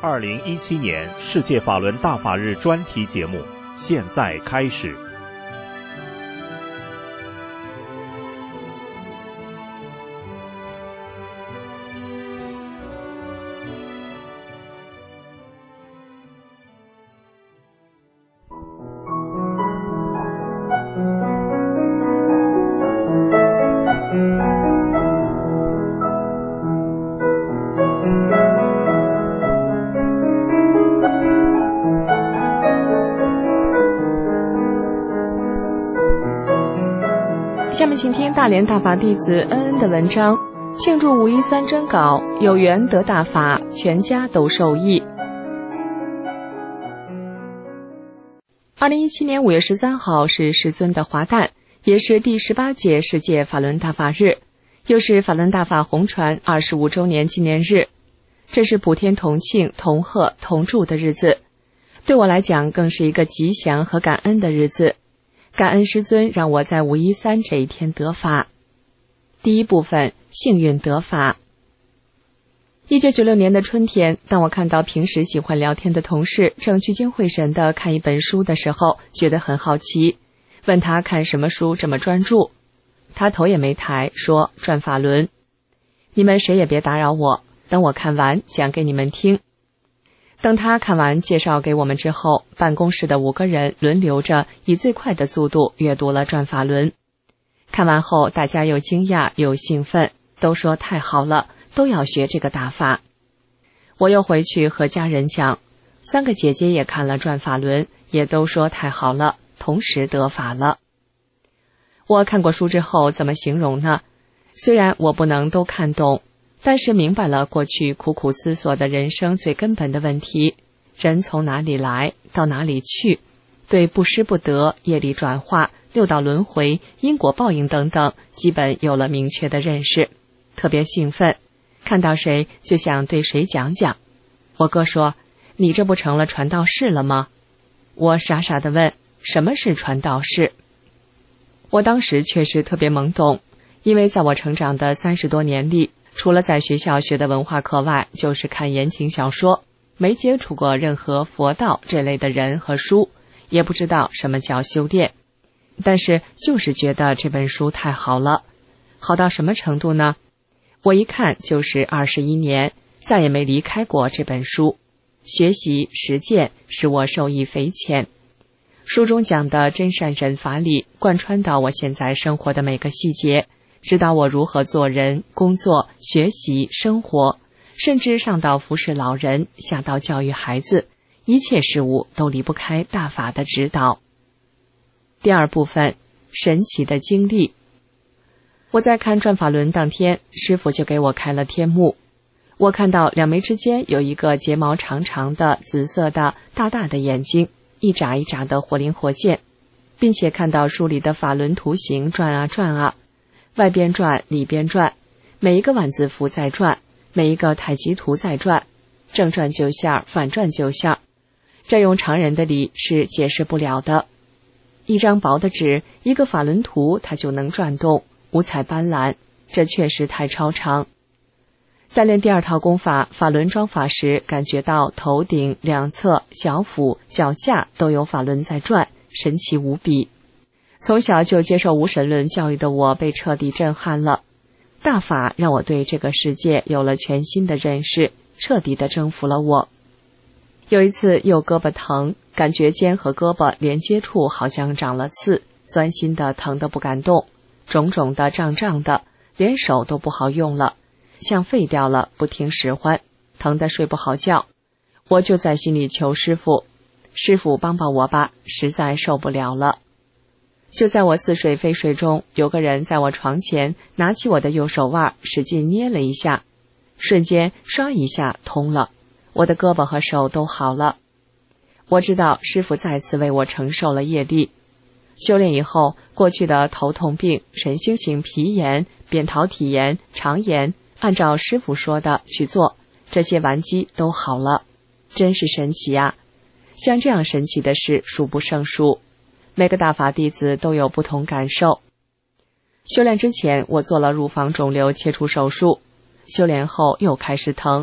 2017年世界法轮大法日专题节目现在开始。 下面请听大连大法弟子恩恩的文章，庆祝513征稿，有缘得大法，全家都受益。2017年5月13号是师尊的华诞，也是第18届世界法轮大法日，又是法轮大法红传25周年纪念日。这是普天同庆、同贺、同祝的日子，对我来讲更是一个吉祥和感恩的日子。感恩师尊让我在513这一天得法。第一部分，幸运得法。1996年的春天，当我看到平时喜欢聊天的同事正聚精会神地看一本书的时候，觉得很好奇，问他看什么书这么专注。他头也没抬，说转法轮。你们谁也别打扰我，等我看完讲给你们听。等他看完介绍给我们之后，办公室的5个人轮流着以最快的速度阅读了转法轮。看完后，大家又惊讶又兴奋，都说太好了，都要学这个大法。我又回去和家人讲，3个姐姐也看了转法轮，也都说太好了，同时得法了。我看过书之后怎么形容呢？虽然我不能都看懂，但是明白了过去苦苦思索的人生最根本的问题，人从哪里来，到哪里去，对不失不得、业力转化、六道轮回、因果报应等等，基本有了明确的认识，特别兴奋，看到谁就想对谁讲讲。我哥说，你这不成了传道士了吗？我傻傻地问，什么是传道士？我当时确实特别懵懂，因为在我成长的30多年里，除了在学校学的文化课外，就是看言情小说，没接触过任何佛道这类的人和书，也不知道什么叫修炼。但是就是觉得这本书太好了，好到什么程度呢？我一看就是21年，再也没离开过这本书，学习实践使我受益匪浅。书中讲的真善忍法理贯穿到我现在生活的每个细节，指导我如何做人、工作、学习、生活，甚至上到服侍老人，下到教育孩子，一切事物都离不开大法的指导。第二部分，神奇的经历。我在看转法轮当天，师父就给我开了天目。我看到2眉之间有一个睫毛长长的紫色的大大的眼睛，一眨一眨的活灵活现，并且看到书里的法轮图形转啊转啊，外边转里边转，每一个万字符在转，每一个太极图在转，正转9下，反转9下，这用常人的理是解释不了的。一张薄的纸，一个法轮图，它就能转动，五彩斑斓，这确实太超常。在练第2套功法法轮装法时，感觉到头顶、两侧、小腹、脚下都有法轮在转，神奇无比。从小就接受无神论教育的我被彻底震撼了，大法让我对这个世界有了全新的认识，彻底地征服了我。有一次右胳膊疼，感觉肩和胳膊连接处好像长了刺，钻心的疼得不敢动，肿肿的胀胀的，连手都不好用了，像废掉了，不听使唤，疼得睡不好觉。我就在心里求师父，师父帮帮我吧，实在受不了了。就在我似睡非睡中，有个人在我床前拿起我的右手腕，使劲捏了一下，瞬间唰一下通了，我的胳膊和手都好了。我知道师父再次为我承受了业力。修炼以后，过去的头痛病、神经性皮炎、扁桃体炎、肠炎，按照师父说的去做，这些顽疾都好了，真是神奇啊！像这样神奇的事数不胜数，每个大法弟子都有不同感受。修炼之前，我做了乳房肿瘤切除手术，修炼后又开始疼，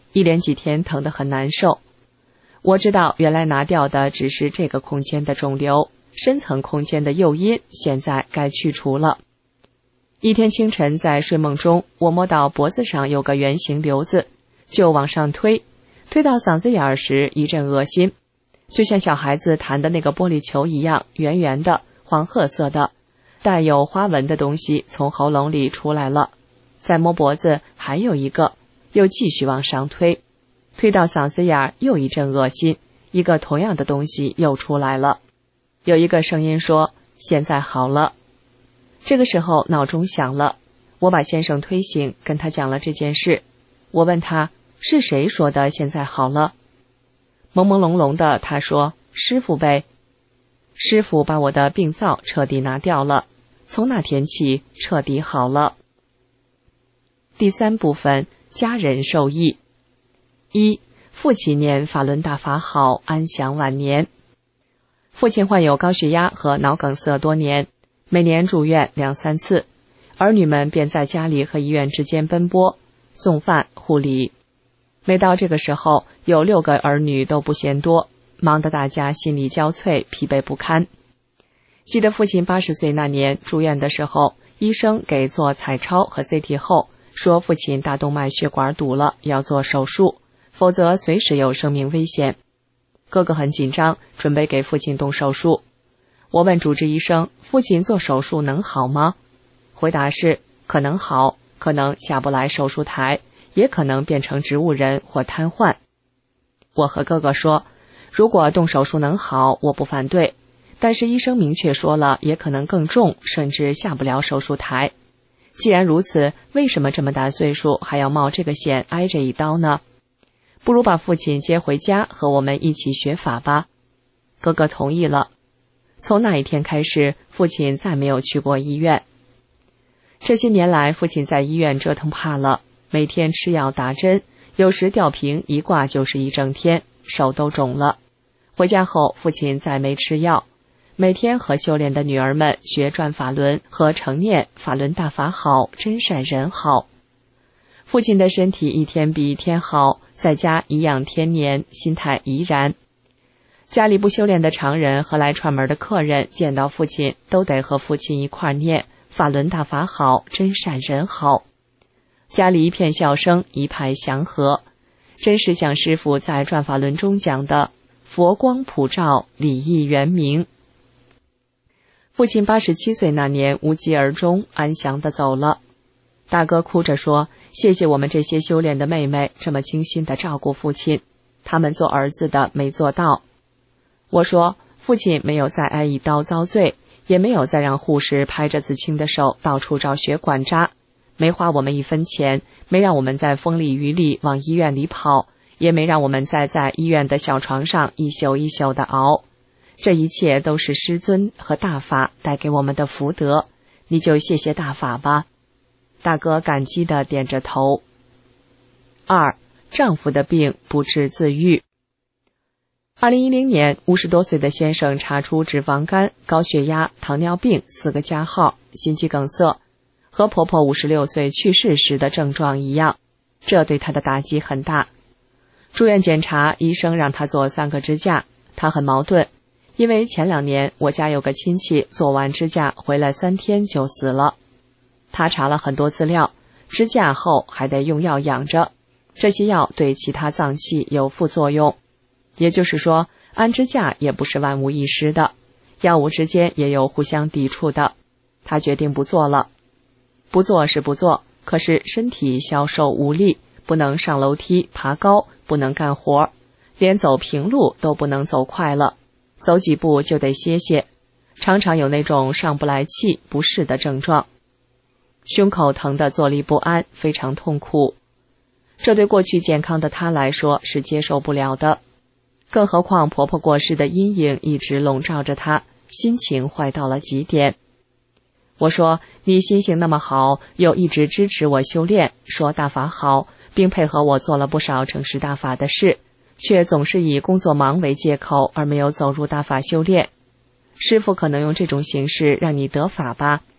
一连几天疼得很难受。我知道原来拿掉的只是这个空间的肿瘤，深层空间的诱因现在该去除了。一天清晨在睡梦中，我摸到脖子上有个圆形瘤子，就往上推到嗓子眼时一阵恶心，就像小孩子弹的那个玻璃球一样，圆圆的黄褐色的带有花纹的东西从喉咙里出来了。再摸脖子还有一个，又继续往上推到嗓子眼又一阵恶心，一个同样的东西又出来了。有一个声音说现在好了。这个时候闹钟响了，我把先生推醒，跟他讲了这件事。我问他是谁说的现在好了。朦朦胧胧的他说师傅呗。师傅把我的病灶彻底拿掉了，从那天起彻底好了。第3部分，家人受益。1. 父亲念法轮大法好，安享晚年。父亲患有高血压和脑梗塞多年，每年住院2、3次，儿女们便在家里和医院之间奔波，送饭护理。每到这个时候，有6个儿女都不嫌多，忙得大家心力交瘁，疲惫不堪。记得父亲80岁那年住院的时候，医生给做彩超和 CT 后，说父亲大动脉血管堵了，要做手术，否则随时有生命危险。哥哥很紧张，准备给父亲动手术。我问主治医生，父亲做手术能好吗？回答是可能好，可能下不来手术台，也可能变成植物人或瘫痪。我和哥哥说，如果动手术能好，我不反对，但是医生明确说了，也可能更重，甚至下不了手术台。既然如此，为什么这么大岁数还要冒这个险，挨这一刀呢？不如把父亲接回家，和我们一起学法吧。哥哥同意了。从那一天开始，父亲再没有去过医院。这些年来，父亲在医院折腾怕了，每天吃药打针，有时吊瓶一挂就是一整天，手都肿了。回家后，父亲再没吃药，每天和修炼的女儿们学转法轮和成念法轮大法好，真善人好。父亲的身体一天比一天好，在家颐养天年，心态怡然。家里不修炼的常人和来串门的客人见到父亲，都得和父亲一块念法轮大法好，真善人好。家里一片笑声，一派祥和，真是像师父在转法轮中讲的佛光普照，礼义圆明。父亲87岁那年无疾而终，安详地走了。大哥哭着说，谢谢我们这些修炼的妹妹这么精心地照顾父亲，他们做儿子的没做到。我说，父亲没有再挨一刀遭罪，也没有再让护士拍着自清的手到处找血管扎，没花我们1分钱，没让我们在风里雨里往医院里跑，也没让我们再在医院的小床上一宿一宿的熬。这一切都是师尊和大法带给我们的福德，你就谢谢大法吧。大哥感激地点着头。2. 丈夫的病不治自愈。2010年，50多岁的先生查出脂肪肝、高血压、糖尿病4个加号，心肌梗塞，和婆婆56岁去世时的症状一样，这对他的打击很大。住院检查，医生让他做3个支架，他很矛盾，因为前2年我家有个亲戚做完支架回来3天就死了。他查了很多资料，支架后还得用药养着，这些药对其他脏器有副作用，也就是说，安支架也不是万无一失的，药物之间也有互相抵触的。他决定不做了。不做是不做，可是身体消瘦无力，不能上楼梯爬高，不能干活，连走平路都不能走快了，走几步就得歇歇，常常有那种上不来气不适的症状，胸口疼得坐立不安，非常痛苦。这对过去健康的他来说是接受不了的，更何况婆婆过世的阴影一直笼罩着他，心情坏到了极点。我说，你心性那么好，又一直支持我修炼，说大法好，并配合我做了不少证实大法的事，却总是以工作忙为借口，而没有走入大法修炼。师父可能用这种形式让你得法吧？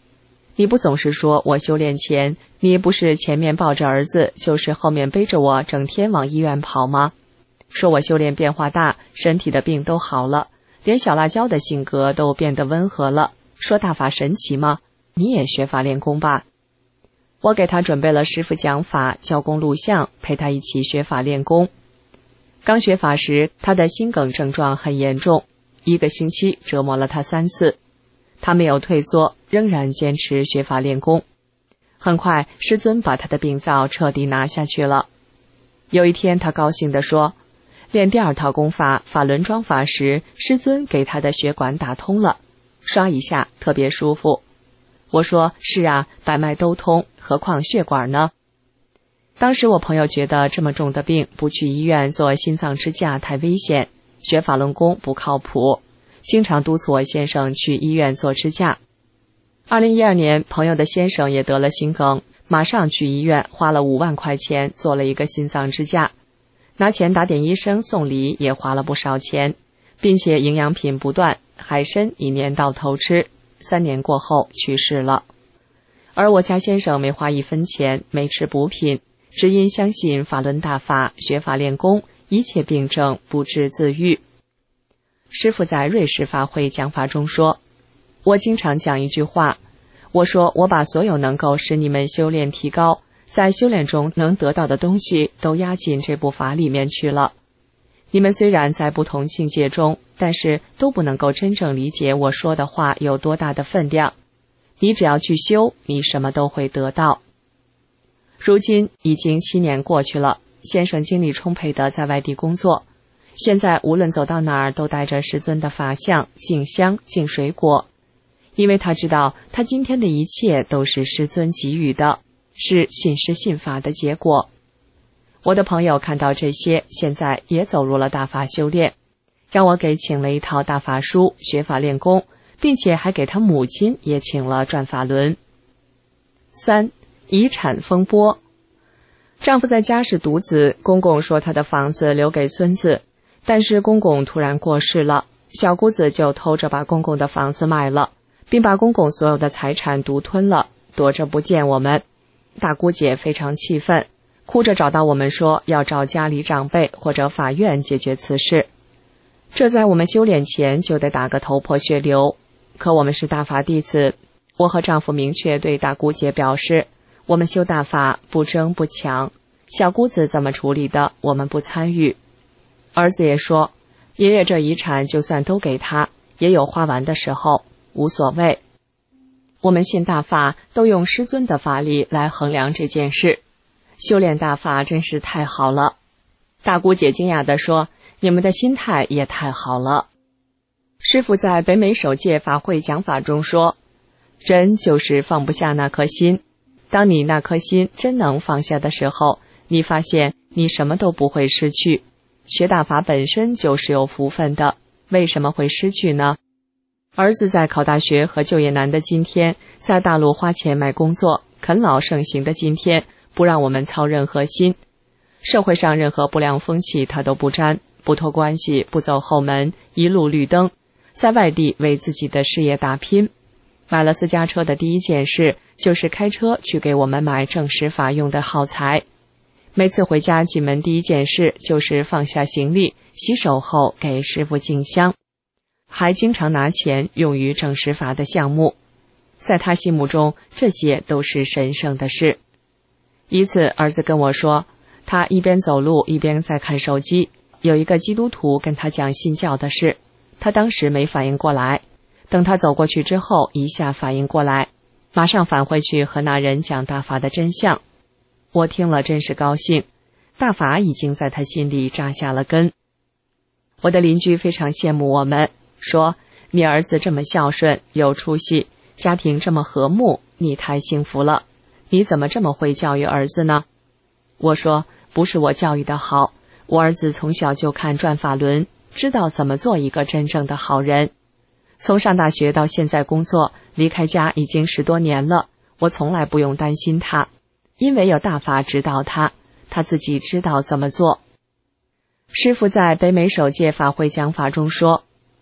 你不总是说我修炼前，你不是前面抱着儿子，就是后面背着我整天往医院跑吗？说我修炼变化大，身体的病都好了，连小辣椒的性格都变得温和了，说大法神奇吗？你也学法练功吧。我给他准备了师父讲法、教功录像，陪他一起学法练功。刚学法时，他的心梗症状很严重，1个星期折磨了他3次，他没有退缩，仍然坚持学法练功。很快，师尊把他的病灶彻底拿下去了。有一天，他高兴地说，练第2套功法法轮桩法时，师尊给他的血管打通了，刷一下特别舒服。我说，是啊，百脉都通，何况血管呢？当时我朋友觉得这么重的病不去医院做心脏支架太危险，学法轮功不靠谱，经常督促我先生去医院做支架。2012年，朋友的先生也得了心梗，马上去医院，花了5万块钱做了一个心脏支架，拿钱打点医生送礼也花了不少钱，并且营养品不断，海参一年到头吃，3年过后去世了。而我家先生没花1分钱，没吃补品，只因相信法轮大法，学法练功，一切病症不治自愈。师父在瑞士法会讲法中说，我经常讲一句话，我说我把所有能够使你们修炼提高，在修炼中能得到的东西都压进这部法里面去了。你们虽然在不同境界中，但是都不能够真正理解我说的话有多大的分量。你只要去修，你什么都会得到。如今已经7年过去了，先生精力充沛地在外地工作，现在无论走到哪儿都带着师尊的法像、敬香、敬水果，因为他知道他今天的一切都是师尊给予的，是信师信法的结果。我的朋友看到这些，现在也走入了大法修炼，让我给请了一套大法书，学法练功，并且还给他母亲也请了转法轮。3. 遗产风波。丈夫在家是独子，公公说他的房子留给孙子，但是公公突然过世了，小姑子就偷着把公公的房子卖了，并把公公所有的财产独吞了，躲着不见我们。大姑姐非常气愤，哭着找到我们说要找家里长辈或者法院解决此事。这在我们修炼前就得打个头破血流，可我们是大法弟子，我和丈夫明确对大姑姐表示，我们修大法不争不抢，小姑子怎么处理的我们不参与。儿子也说，爷爷这遗产就算都给他，也有花完的时候，无所谓。我们信大法都用师尊的法力来衡量这件事，修炼大法真是太好了。大姑姐惊讶地说，你们的心态也太好了。师父在北美首届法会讲法中说，人就是放不下那颗心，当你那颗心真能放下的时候，你发现你什么都不会失去。学大法本身就是有福分的，为什么会失去呢？儿子在考大学和就业难的今天，在大陆花钱买工作，啃老盛行的今天，不让我们操任何心。社会上任何不良风气他都不沾，不托关系，不走后门，一路绿灯，在外地为自己的事业打拼。买了私家车的第一件事就是开车去给我们买正实法用的耗材。每次回家进门第一件事就是放下行李，洗手后给师父敬香，还经常拿钱用于正实法的项目。在他心目中，这些都是神圣的事。一次，儿子跟我说，他一边走路一边在看手机，有一个基督徒跟他讲信教的事，他当时没反应过来，等他走过去之后，一下反应过来，马上返回去和那人讲大法的真相。我听了真是高兴，大法已经在他心里扎下了根。我的邻居非常羡慕我们，说，你儿子这么孝顺，有出息，家庭这么和睦，你太幸福了，你怎么这么会教育儿子呢？我说，不是我教育的好，我儿子从小就看转法轮，知道怎么做一个真正的好人。从上大学到现在工作，离开家已经10多年了，我从来不用担心他，因为有大法指导他，他自己知道怎么做。师父在北美首届法会讲法中说，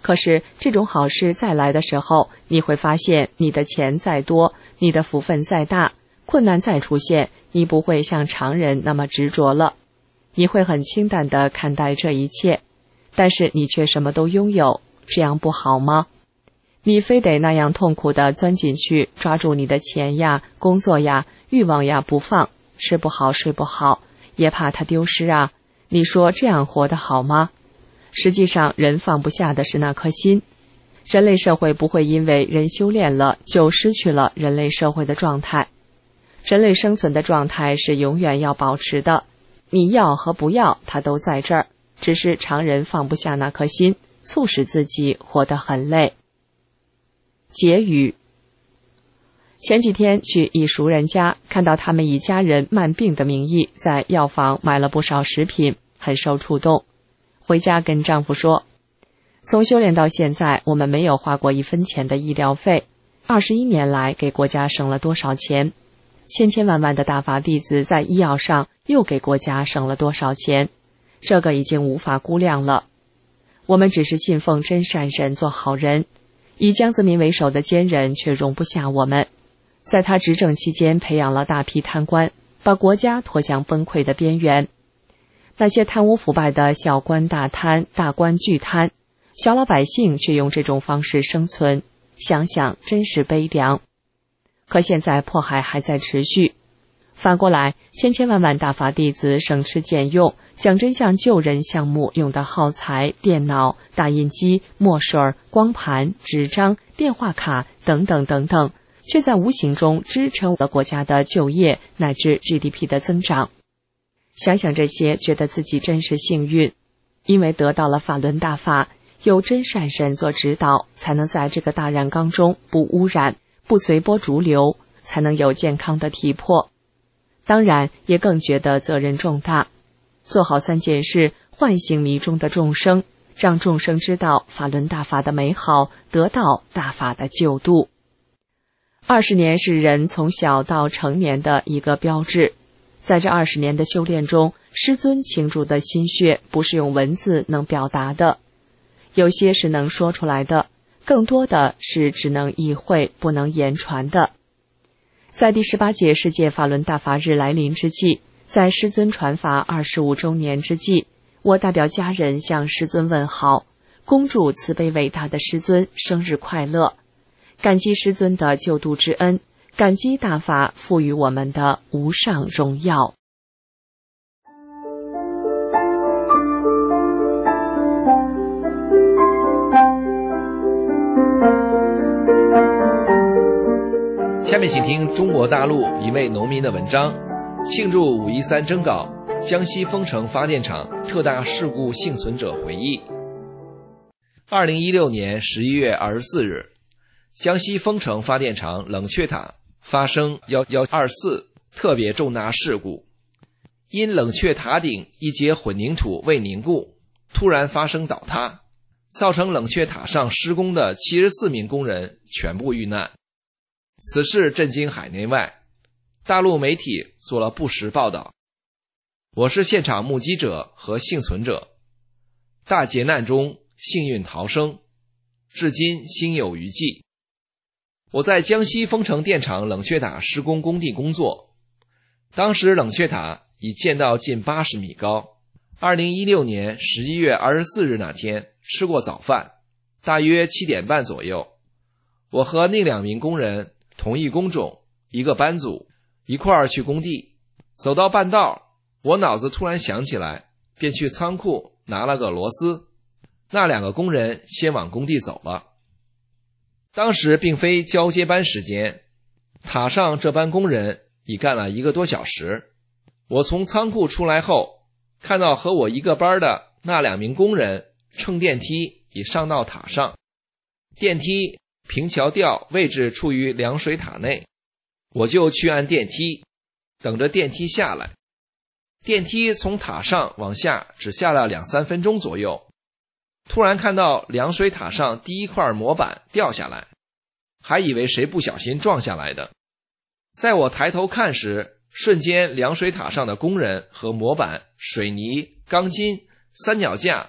可是这种好事再来的时候，你会发现你的钱再多，你的福分再大，困难再出现，你不会像常人那么执着了，你会很清淡地看待这一切，但是你却什么都拥有，这样不好吗？你非得那样痛苦地钻进去，抓住你的钱呀、工作呀、欲望呀不放，吃不好睡不好，也怕它丢失啊，你说这样活得好吗？实际上人放不下的是那颗心。人类社会不会因为人修炼了就失去了人类社会的状态，人类生存的状态是永远要保持的，你要和不要它都在这儿，只是常人放不下那颗心，促使自己活得很累。结语：前几天去一熟人家，看到他们以家人慢病的名义在药房买了不少食品，很受触动。回家跟丈夫说，从修炼到现在，我们没有花过1分钱的医疗费，21年来给国家省了多少钱，千千万万的大法弟子在医药上又给国家省了多少钱，这个已经无法估量了。我们只是信奉真善人，做好人，以江泽民为首的奸人却容不下我们，在他执政期间培养了大批贪官，把国家拖向崩溃的边缘。那些贪污腐败的小官大贪、大官巨贪，小老百姓却用这种方式生存，想想真是悲凉。可现在迫害还在持续，反过来千千万万大法弟子省吃俭用，讲真像救人项目用的耗材、电脑、打印机、墨水、光盘、纸张、电话卡等等等等，却在无形中支撑了国家的就业乃至 GDP 的增长。想想这些，觉得自己真是幸运，因为得到了法轮大法，有真善神做指导，才能在这个大染缸中不污染、不随波逐流，才能有健康的体魄。当然也更觉得责任重大，做好3件事，唤醒迷中的众生，让众生知道法轮大法的美好，得到大法的救度。20年是人从小到成年的一个标志，在这20年的修炼中，师尊倾注的心血不是用文字能表达的，有些是能说出来的，更多的是只能意会不能言传的。在第18届世界法轮大法日来临之际，在师尊传法25周年之际，我代表家人向师尊问好，恭祝慈悲伟大的师尊生日快乐，感激师尊的救度之恩，感激大法赋予我们的无上荣耀。 下面请听中国大陆一位农民的文章，庆祝5.13征稿，江西丰城发电厂特大事故幸存者回忆。2016年11月24日，江西丰城发电厂冷却塔发生1124特别重大事故，因冷却塔顶一节混凝土未凝固，突然发生倒塌，造成冷却塔上施工的74名工人全部遇难。此事震惊海内外，大陆媒体做了不实报道。我是现场目击者和幸存者，大劫难中幸运逃生，至今心有余悸。我在江西丰城电厂冷却塔施工工地工作，当时冷却塔已建到近80米高。2016年11月24日那天吃过早饭，大约7点半左右，我和另2名工人同一工种，一个班组，一块儿去工地。走到半道，我脑子突然想起来，便去仓库拿了个螺丝。那2个工人先往工地走了。当时并非交接班时间，塔上这班工人已干了1个多小时。我从仓库出来后，看到和我一个班的那2名工人乘电梯已上到塔上，电梯平桥吊位置处于凉水塔内，我就去按电梯，等着电梯下来。电梯从塔上往下只下了2-3分钟左右，突然看到凉水塔上第一块模板掉下来，还以为谁不小心撞下来的。在我抬头看时，瞬间凉水塔上的工人和模板、水泥、钢筋、三脚架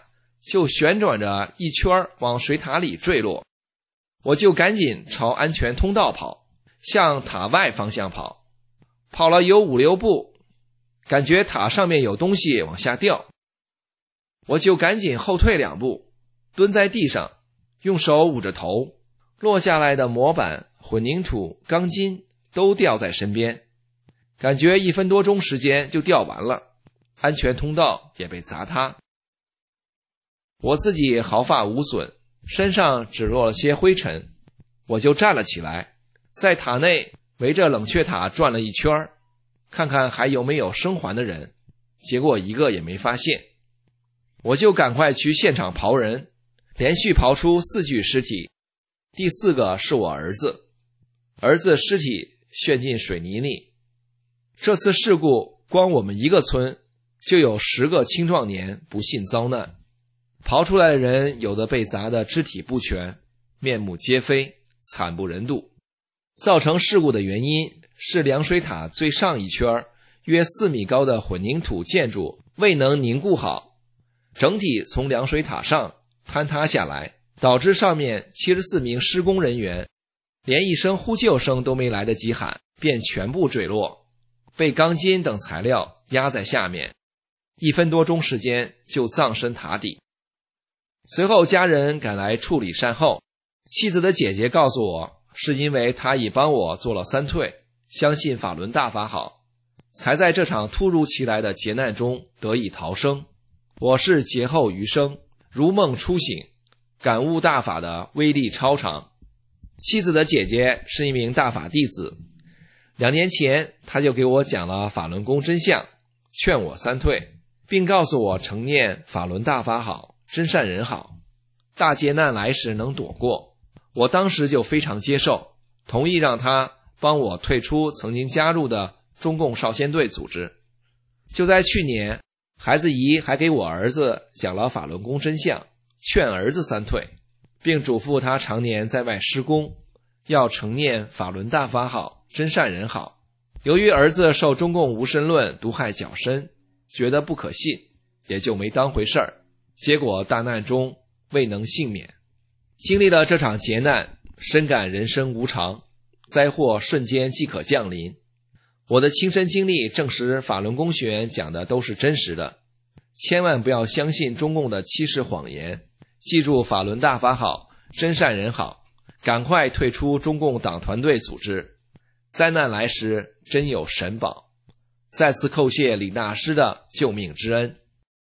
就旋转着一圈往水塔里坠落。我就赶紧朝安全通道跑，向塔外方向跑。跑了有5-6步，感觉塔上面有东西往下掉，我就赶紧后退2步，蹲在地上，用手捂着头，落下来的模板、混凝土、钢筋都掉在身边，感觉1分多钟时间就掉完了，安全通道也被砸塌。我自己毫发无损，身上只落了些灰尘，我就站了起来，在塔内围着冷却塔转了一圈，看看还有没有生还的人，结果一个也没发现。我就赶快去现场刨人，连续刨出4具尸体，第4个是我儿子，儿子尸体陷进水泥里。这次事故光我们一个村就有10个青壮年不幸遭难，刨出来的人有的被砸得肢体不全，面目皆非，惨不忍睹。造成事故的原因是凉水塔最上一圈约4米高的混凝土建筑未能凝固好，整体从凉水塔上坍塌下来，导致上面74名施工人员连一声呼救声都没来得及喊，便全部坠落，被钢筋等材料压在下面，1分多钟时间就葬身塔底。随后家人赶来处理善后，妻子的姐姐告诉我，是因为她已帮我做了3退，相信法轮大法好，才在这场突如其来的劫难中得以逃生。我是劫后余生，如梦初醒，感悟大法的威力超常。妻子的姐姐是一名大法弟子，2年前她就给我讲了法轮功真相，劝我3退，并告诉我常念法轮大法好，真善人好，大劫难来时能躲过。我当时就非常接受，同意让他帮我退出曾经加入的中共少先队组织。就在去年，孩子姨还给我儿子讲了法轮功真相，劝儿子3退，并嘱咐他常年在外施工，要常念法轮大法好，真善人好。由于儿子受中共无神论毒害较深，觉得不可信，也就没当回事儿，结果大难中未能幸免。经历了这场劫难，深感人生无常，灾祸瞬间即可降临。我的亲身经历证实法轮功学员讲的都是真实的，千万不要相信中共的欺世谎言，记住法轮大法好，真善人好，赶快退出中共党团队组织，灾难来时真有神保。再次叩谢李大师的救命之恩。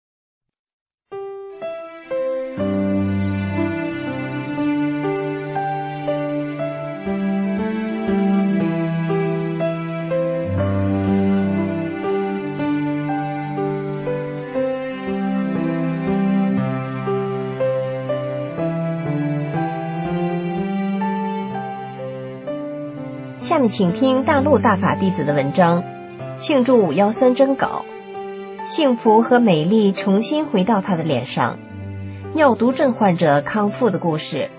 下面请听大陆大法弟子的文章，庆祝513征稿，幸福和美丽重新回到他的脸上，尿毒症患者康复的故事。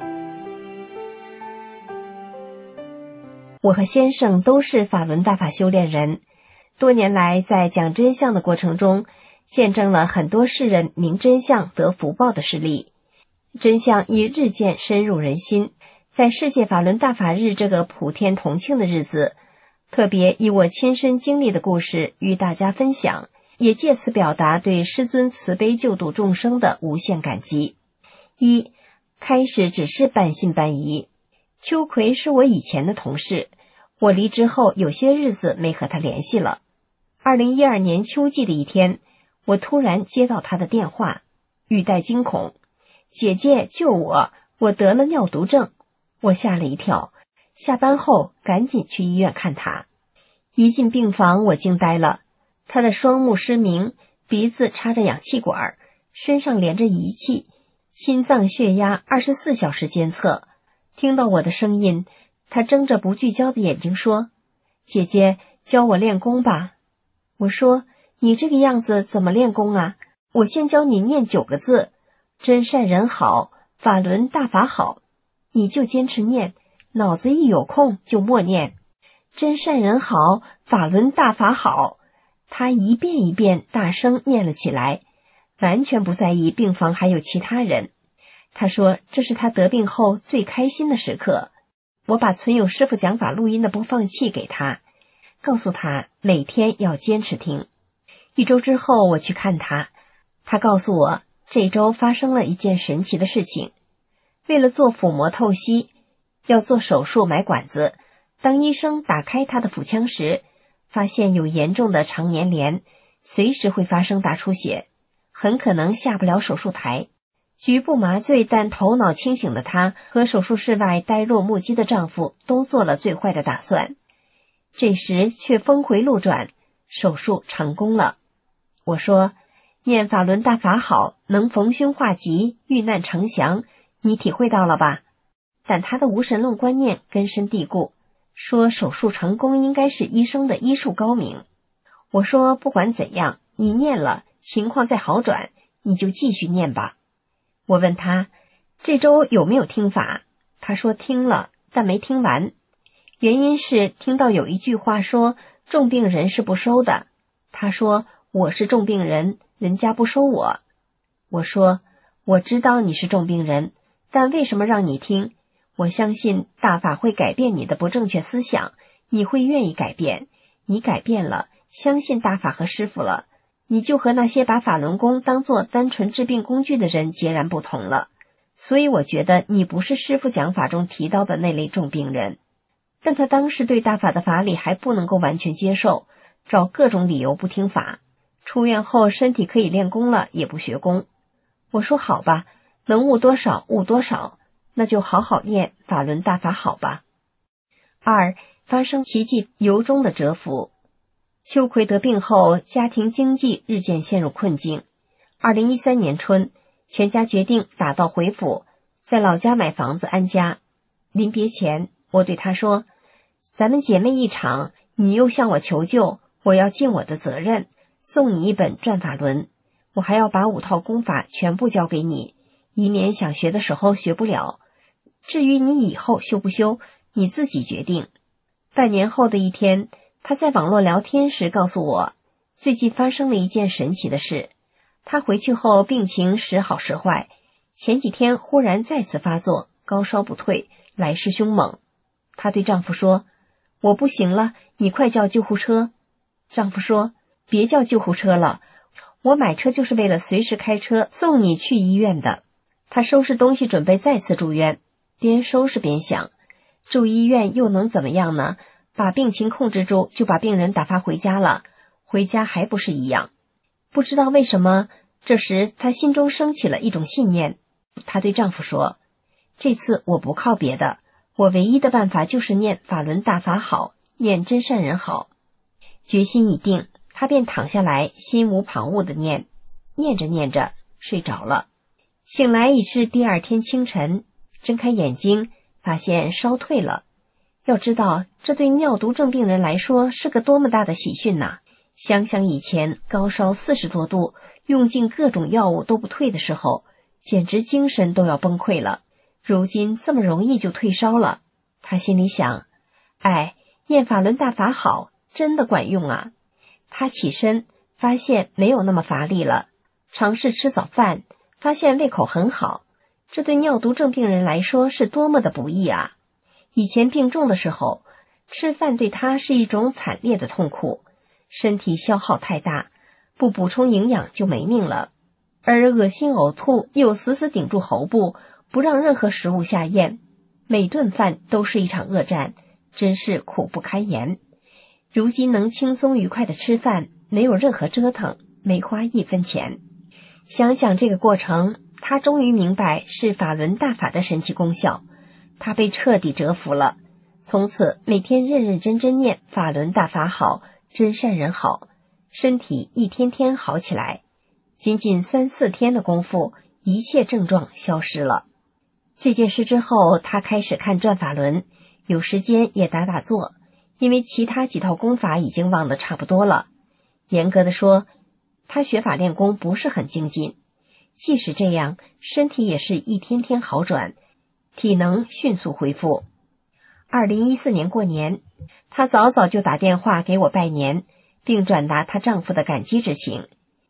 我和先生都是法轮大法修炼人，多年来在讲真相的过程中，见证了很多世人明真相得福报的事例，真相亦日渐深入人心。在世界法轮大法日这个普天同庆的日子，特别以我亲身经历的故事与大家分享，也借此表达对师尊慈悲救度众生的无限感激。1. 开始只是半信半疑。秋葵是我以前的同事，我离职后有些日子没和他联系了。2012年秋季的一天，我突然接到他的电话，语带惊恐：姐姐救我，我得了尿毒症。我吓了一跳，下班后赶紧去医院看他。一进病房，我惊呆了，他的双目失明，鼻子插着氧气管，身上连着仪器，心脏血压24小时监测。听到我的声音，他睁着不聚焦的眼睛说：姐姐，教我练功吧。我说：你这个样子怎么练功啊？我先教你念9个字：真善人好，法轮大法好。你就坚持念，脑子一有空就默念真善人好，法轮大法好。他一遍一遍大声念了起来， 完全不在意病房还有其他人。他说这是他得病后最开心的时刻。我把存有师父讲法录音的播放器给他，告诉他每天要坚持听。1周之后我去看他，他告诉我这周发生了一件神奇的事情。为了做腹膜透析，要做手术买管子，当医生打开他的腹腔时，发现有严重的肠粘连，随时会发生大出血，很可能下不了手术台。局部麻醉但头脑清醒的她和手术室外呆若木鸡的丈夫都做了最坏的打算。这时却峰回路转，手术成功了。我说，念法轮大法好，能逢凶化吉，遇难成祥，你体会到了吧？但他的无神论观念根深蒂固，说手术成功应该是医生的医术高明。我说不管怎样，你念了，情况再好转，你就继续念吧。我问他这周有没有听法，他说听了，但没听完。原因是听到有一句话说重病人是不收的，他说我是重病人，人家不收我。我说我知道你是重病人，但为什么让你听？我相信大法会改变你的不正确思想，你会愿意改变，你改变了，相信大法和师父了，你就和那些把法轮功当作单纯治病工具的人截然不同了。所以我觉得你不是师父讲法中提到的那类重病人。但他当时对大法的法理还不能够完全接受，找各种理由不听法。出院后身体可以练功了，也不学功。我说好吧，能悟多少悟多少，那就好好念法轮大法好吧。2. 发生奇迹由衷的折服。秋葵得病后，家庭经济日渐陷入困境。2013年春，全家决定打道回府，在老家买房子安家。临别前，我对他说，咱们姐妹一场，你又向我求救，我要尽我的责任，送你一本转法轮，我还要把5套功法全部交给你，以免想学的时候学不了。至于你以后修不修，你自己决定。半年后的一天，他在网络聊天时告诉我，最近发生了一件神奇的事。他回去后病情时好时坏，前几天忽然再次发作，高烧不退，来势凶猛。她对丈夫说，我不行了，你快叫救护车。丈夫说，别叫救护车了，我买车就是为了随时开车送你去医院的。她收拾东西准备再次住院，边收拾边想，住医院又能怎么样呢？把病情控制住，就把病人打发回家了，回家还不是一样。不知道为什么，这时她心中升起了一种信念。她对丈夫说，这次我不靠别的，我唯一的办法就是念法轮大法好，念真善人好。决心已定，她便躺下来，心无旁骛地念，念着念着睡着了。醒来已是第2天清晨，睁开眼睛，发现烧退了。要知道，这对尿毒症病人来说是个多么大的喜讯呐！想想以前高烧40多度，用尽各种药物都不退的时候，简直精神都要崩溃了。如今这么容易就退烧了，他心里想，哎，念法轮大法好，真的管用啊！他起身，发现没有那么乏力了，尝试吃早饭，发现胃口很好。这对尿毒症病人来说是多么的不易啊！以前病重的时候，吃饭对他是一种惨烈的痛苦，身体消耗太大，不补充营养就没命了。而恶心呕吐又死死顶住喉部，不让任何食物下咽，每顿饭都是一场恶战，真是苦不堪言。如今能轻松愉快的吃饭，没有任何折腾，没花1分钱。想想这个过程，他终于明白是法轮大法的神奇功效，他被彻底折服了。从此每天认认真真念法轮大法好，真善人好，身体一天天好起来。仅仅3、4天的功夫，一切症状消失了。这件事之后，他开始看转法轮，有时间也打打坐，因为其他几套功法已经忘得差不多了。严格的说，他学法练功不是很精进，即使这样，身体也是一天天好转，体能迅速恢复。2014年过年，她早早就打电话给我拜年，并转达她丈夫的感激之情。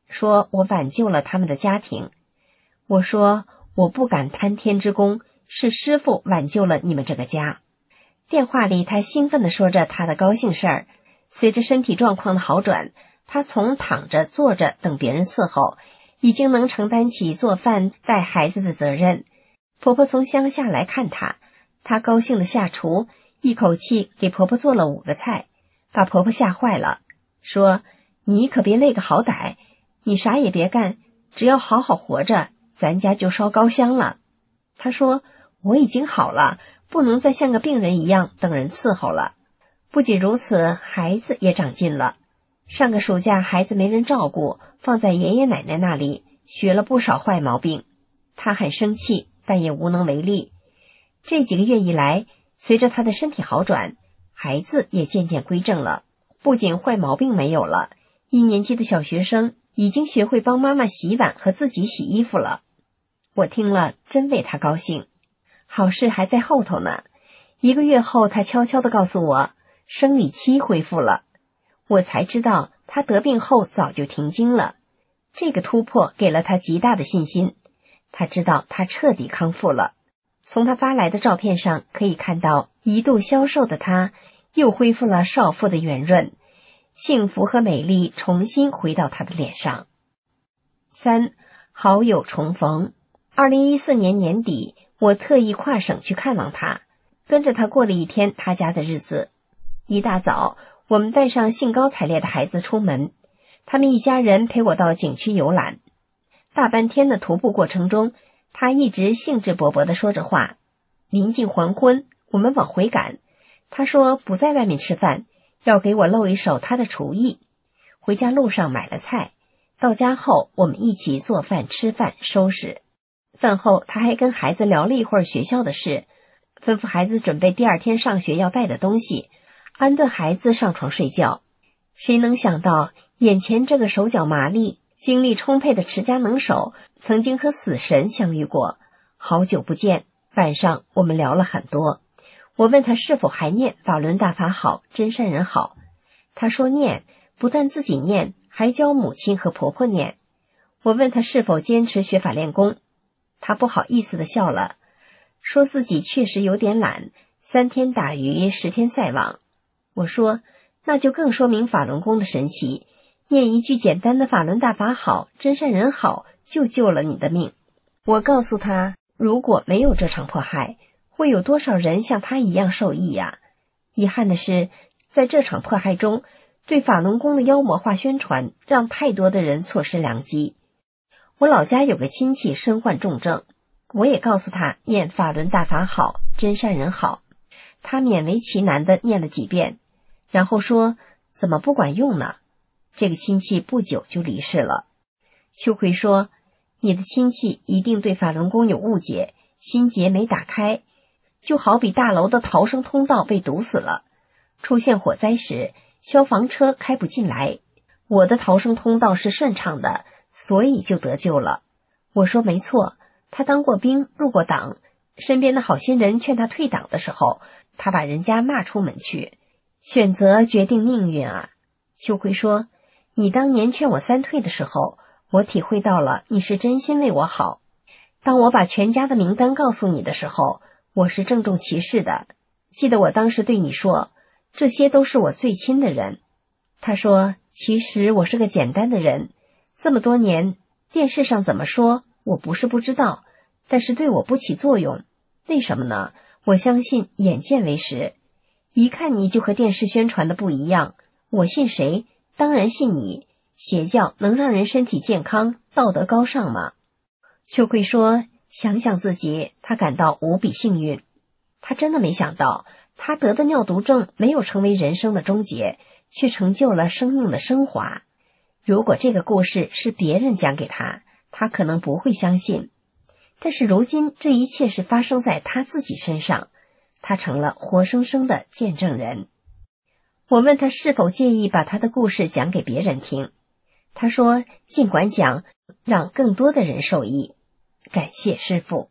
说我挽救了他们的家庭。我说我不敢贪天之功，是师父挽救了你们这个家。电话里他兴奋地说着他的高兴事儿。随着身体状况的好转，他从躺着坐着等别人伺候，已经能承担起做饭带孩子的责任。婆婆从乡下来看他，他高兴地下厨，一口气给婆婆做了5个菜，把婆婆吓坏了，说你可别累个好歹，你啥也别干，只要好好活着，咱家就烧高香了。他说我已经好了，不能再像个病人一样等人伺候了。不仅如此，孩子也长进了。上个暑假孩子没人照顾，放在爷爷奶奶那里，学了不少坏毛病。他很生气，但也无能为力。这几个月以来，随着他的身体好转，孩子也渐渐归正了。不仅坏毛病没有了，1年级的小学生已经学会帮妈妈洗碗和自己洗衣服了。我听了真为他高兴。好事还在后头呢。1个月后，他悄悄地告诉我，生理期恢复了。我才知道他得病后早就停经了。这个突破给了他极大的信心。他知道他彻底康复了。从他发来的照片上可以看到，一度消瘦的他又恢复了少妇的圆润，幸福和美丽重新回到他的脸上。3. 好友重逢。2014年年底，我特意跨省去看望他，跟着他过了一天他家的日子。一大早，我们带上兴高采烈的孩子出门，他们一家人陪我到景区游览。大半天的徒步过程中，他一直兴致勃勃地说着话。临近黄昏，我们往回赶，他说不在外面吃饭，要给我露一手他的厨艺。回家路上买了菜，到家后我们一起做饭、吃饭、收拾。饭后他还跟孩子聊了一会儿学校的事，吩咐孩子准备第2天上学要带的东西，安顿孩子上床睡觉。谁能想到，眼前这个手脚麻利、精力充沛的持家能手，曾经和死神相遇过。好久不见，晚上我们聊了很多。我问他是否还念法轮大法好，真善人好。他说念，不但自己念，还教母亲和婆婆念。我问他是否坚持学法练功，他不好意思地笑了，说自己确实有点懒，3天打鱼10天晒网。我说那就更说明法轮功的神奇，念一句简单的法轮大法好，真善人好，就救了你的命。我告诉他，如果没有这场迫害，会有多少人像他一样受益呀？遗憾的是，在这场迫害中，对法轮功的妖魔化宣传，让太多的人错失良机。我老家有个亲戚身患重症，我也告诉他念法轮大法好，真善人好。他勉为其难地念了几遍，然后说怎么不管用呢？这个亲戚不久就离世了。秋葵说，你的亲戚一定对法轮功有误解，心结没打开，就好比大楼的逃生通道被堵死了，出现火灾时消防车开不进来，我的逃生通道是顺畅的，所以就得救了。我说没错，他当过兵，入过党，身边的好心人劝他退党的时候，他把人家骂出门去。选择决定命运啊。秋葵说，你当年劝我3退的时候，我体会到了你是真心为我好。当我把全家的名单告诉你的时候，我是郑重其事的。记得我当时对你说，这些都是我最亲的人。他说，其实我是个简单的人，这么多年，电视上怎么说，我不是不知道，但是对我不起作用。为什么呢？我相信眼见为实，一看你就和电视宣传的不一样，我信谁？当然信你。邪教能让人身体健康，道德高尚吗？秋葵说，想想自己，他感到无比幸运。他真的没想到，他得的尿毒症没有成为人生的终结，却成就了生命的升华。如果这个故事是别人讲给他，他可能不会相信。但是如今这一切是发生在他自己身上，他成了活生生的见证人。我问他是否介意把他的故事讲给别人听，他说尽管讲，让更多的人受益。感谢师父。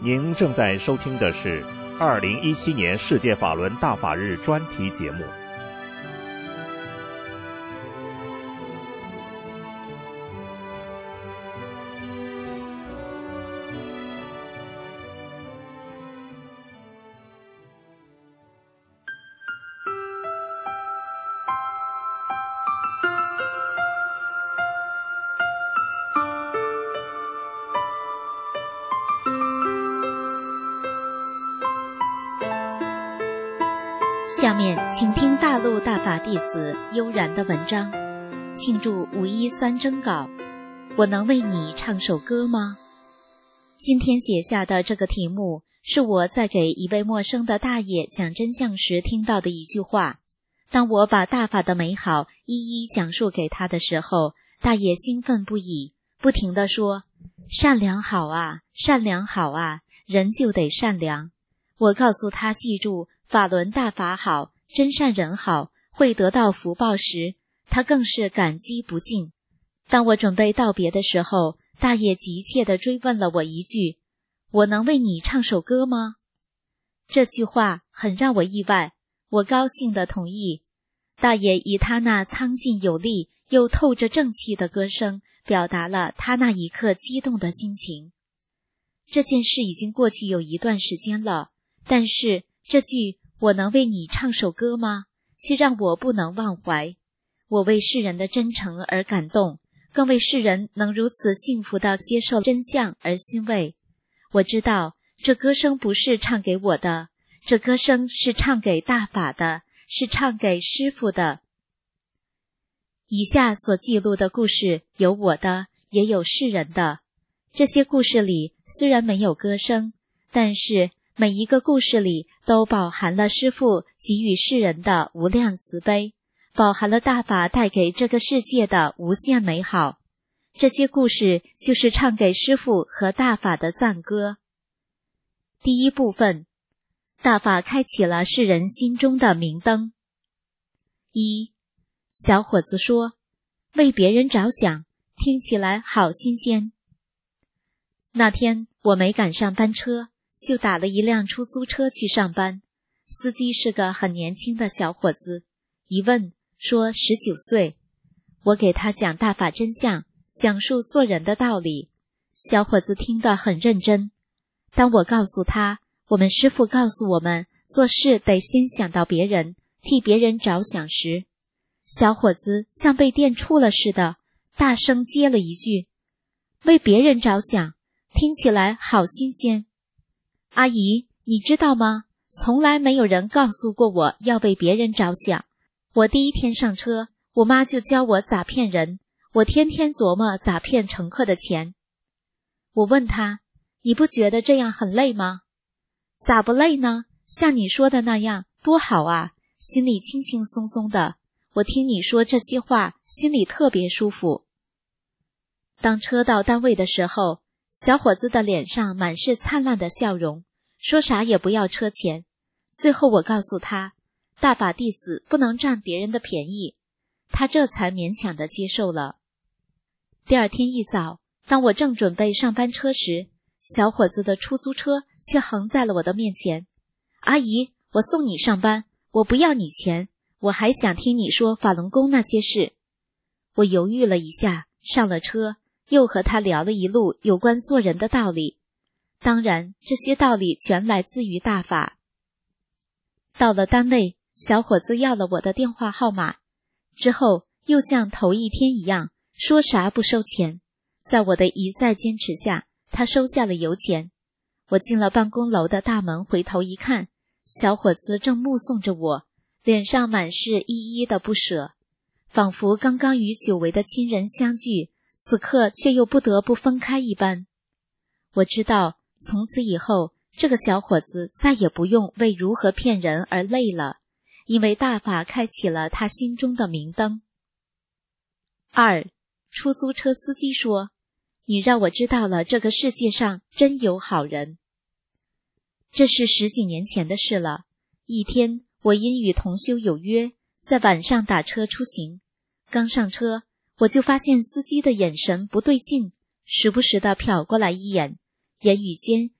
您正在收听的是2017年世界法轮大法日专题节目。 下面请听大陆大法弟子悠然的文章，庆祝513征稿。我能为你唱首歌吗？今天写下的这个题目是我在给一位陌生的大爷讲真相时听到的一句话。当我把大法的美好一一讲述给他的时候，大爷兴奋不已，不停地说：善良好啊，善良好啊，人就得善良。我告诉他记住法轮大法好，真善人好，会得到福报时，他更是感激不尽。当我准备道别的时候，大爷急切地追问了我一句：我能为你唱首歌吗？这句话很让我意外，我高兴地同意。大爷以他那苍劲有力又透着正气的歌声，表达了他那一刻激动的心情。这件事已经过去有一段时间了，但是这句我能为你唱首歌吗？却让我不能忘怀。我为世人的真诚而感动，更为世人能如此幸福地接受真相而欣慰。我知道这歌声不是唱给我的，这歌声是唱给大法的，是唱给师父的。以下所记录的故事有我的，也有世人的。这些故事里虽然没有歌声，但是每一个故事里都饱含了师父给予世人的无量慈悲，饱含了大法带给这个世界的无限美好。这些故事就是唱给师父和大法的赞歌。第一部分，大法开启了世人心中的明灯。一，小伙子说，为别人着想，听起来好新鲜。那天我没赶上班车，就打了一辆出租车去上班，司机是个很年轻的小伙子，一问说19岁。我给他讲大法真相，讲述做人的道理，小伙子听得很认真。当我告诉他，我们师父告诉我们，做事得先想到别人，替别人着想时，小伙子像被电触了似的，大声接了一句：为别人着想，听起来好新鲜。阿姨，你知道吗？从来没有人告诉过我要为别人着想。我第一天上车，我妈就教我咋骗人，我天天琢磨咋骗乘客的钱。我问他，你不觉得这样很累吗？咋不累呢？像你说的那样，多好啊，心里轻轻松松的。我听你说这些话，心里特别舒服。当车到单位的时候，小伙子的脸上满是灿烂的笑容，说啥也不要车钱。最后我告诉他，大法弟子不能占别人的便宜，他这才勉强地接受了。第二天一早，当我正准备上班车时，小伙子的出租车却横在了我的面前。阿姨，我送你上班，我不要你钱，我还想听你说法轮功那些事。我犹豫了一下，上了车，又和他聊了一路有关做人的道理。当然，这些道理全来自于大法。到了单位，小伙子要了我的电话号码，之后又像头一天一样，说啥不收钱。在我的一再坚持下，他收下了油钱。我进了办公楼的大门，回头一看，小伙子正目送着我，脸上满是依依的不舍，仿佛刚刚与久违的亲人相聚，此刻却又不得不分开一般。我知道，从此以后，这个小伙子再也不用为如何骗人而累了，因为大法开启了他心中的明灯。2. 出租车司机说，你让我知道了这个世界上真有好人。这是10几年前的事了。一天，我因与同修有约，在晚上打车出行。刚上车，我就发现司机的眼神不对劲，时不时地瞟过来一眼，言语间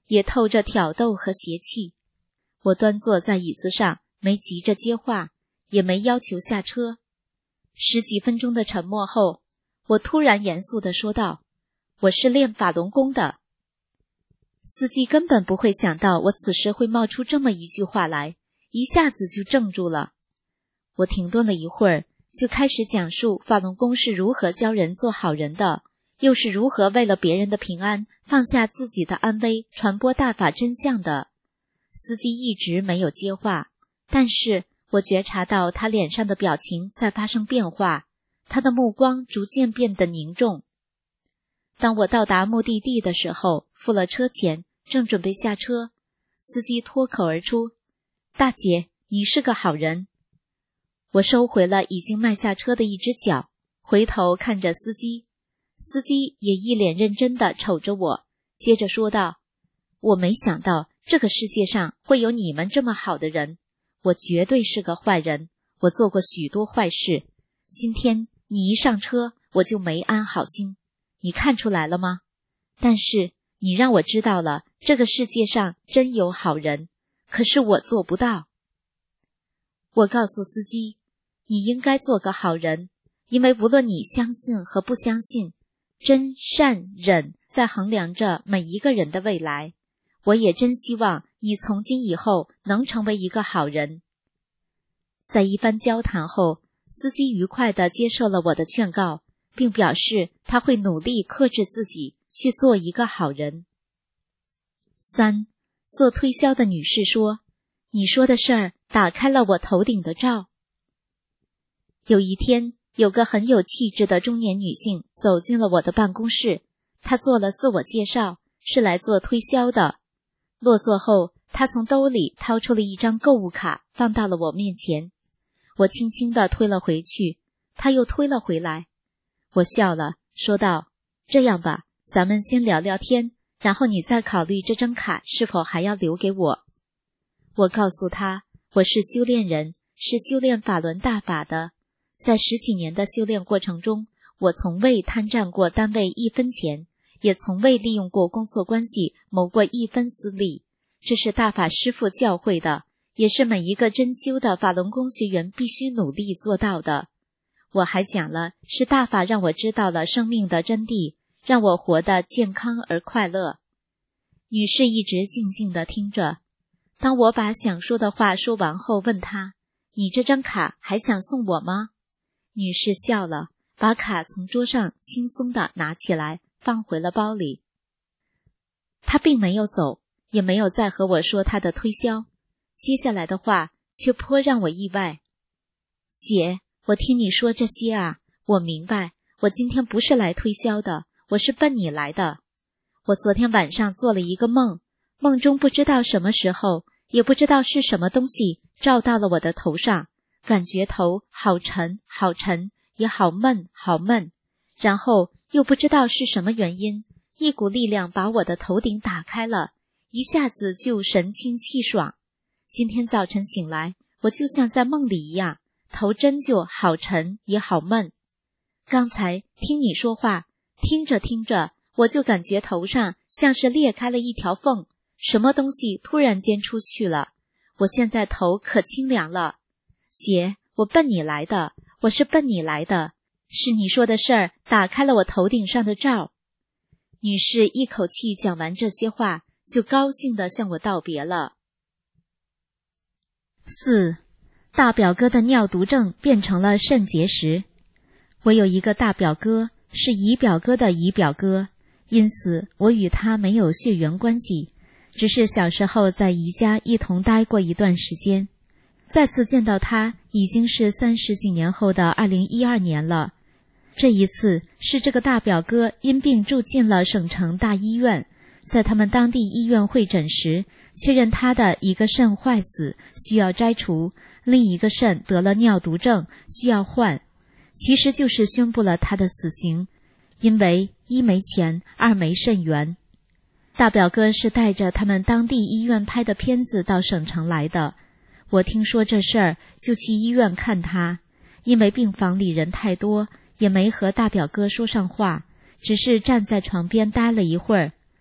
也透着挑逗和邪气。我端坐在椅子上，没急着接话，也没要求下车。10几分钟的沉默后，我突然严肃地说道：“我是练法轮功的。”司机根本不会想到我此时会冒出这么一句话来，一下子就怔住了。我停顿了一会儿，就开始讲述法轮功是如何教人做好人的，又是如何为了别人的平安放下自己的安危，传播大法真相的。司机一直没有接话，但是我觉察到他脸上的表情在发生变化，他的目光逐渐变得凝重。当我到达目的地的时候，付了车钱，正准备下车，司机脱口而出：“大姐，你是个好人。”我收回了已经迈下车的一只脚，回头看着司机，司机也一脸认真地瞅着我，接着说道：“我没想到这个世界上会有你们这么好的人，我绝对是个坏人，我做过许多坏事，今天你一上车，我就没安好心，你看出来了吗？但是你让我知道了，这个世界上真有好人，可是我做不到。”我告诉司机，你应该做个好人，因为无论你相信和不相信，真善忍在衡量着每一个人的未来。我也真希望你从今以后能成为一个好人。在一番交谈后，司机愉快地接受了我的劝告，并表示他会努力克制自己，去做一个好人。3. 做推销的女士说：“你说的事儿打开了我头顶的罩。”有一天，有个很有气质的中年女性走进了我的办公室，她做了自我介绍，是来做推销的。落座后，她从兜里掏出了一张购物卡，放到了我面前。我轻轻地推了回去，她又推了回来。我笑了，说道：“这样吧，咱们先聊聊天，然后你再考虑这张卡是否还要留给我。”我告诉她，我是修炼人，是修炼法轮大法的。在10几年的修炼过程中，我从未贪占过单位1分钱，也从未利用过工作关系谋过1分私利。这是大法师父教诲的，也是每一个真修的法轮功学员必须努力做到的。我还讲了，是大法让我知道了生命的真谛，让我活得健康而快乐。女士一直静静地听着。当我把想说的话说完后，问她：“你这张卡还想送我吗？”女士笑了，把卡从桌上轻松地拿起来，放回了包里。她并没有走，也没有再和我说她的推销。接下来的话却颇让我意外。“姐，我听你说这些啊，我明白，我今天不是来推销的，我是奔你来的。我昨天晚上做了一个梦，梦中不知道什么时候，也不知道是什么东西照到了我的头上，感觉头好沉好沉，也好闷好闷，然后又不知道是什么原因，一股力量把我的头顶打开了，一下子就神清气爽。今天早晨醒来，我就像在梦里一样，头真就好沉也好闷。刚才听你说话，听着听着，我就感觉头上像是裂开了一条缝，什么东西突然间出去了，我现在头可清凉了。姐，我奔你来的，我是奔你来的，是你说的事儿打开了我头顶上的罩。女士一口气讲完这些话，就高兴地向我道别了。4. 大表哥的尿毒症变成了肾结石。我有一个大表哥，是姨表哥的姨表哥，因此我与他没有血缘关系，只是小时候在姨家一同待过一段时间。再次见到他已经是30几年后的2012年了。这一次是这个大表哥因病住进了省城大医院，在他们当地医院会诊时，确认他的一个肾坏死，需要摘除，另一个肾得了尿毒症，需要换。其实就是宣布了他的死刑，因为1没钱，2没肾源。大表哥是带着他们当地医院拍的片子到省城来的。我听说这事儿，就去医院看他，因为病房里人太多，也没和大表哥说上话，只是站在床边待了一会儿。